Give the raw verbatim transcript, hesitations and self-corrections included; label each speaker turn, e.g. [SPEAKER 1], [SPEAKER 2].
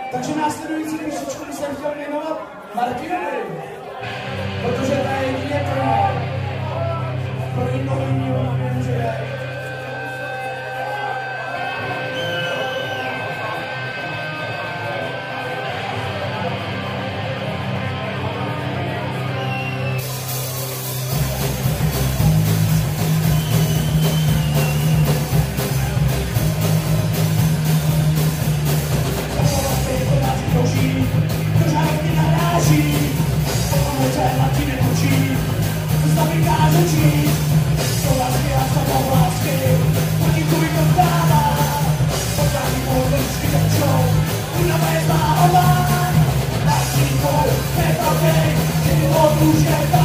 [SPEAKER 1] Takže následující písničku bych jsem chtěl věnovat Martinovi, protože ta je jedině pro mě. Pro jednoho jiného vím, že je.
[SPEAKER 2] Una vez más, la cinco, me toqué, que no tuve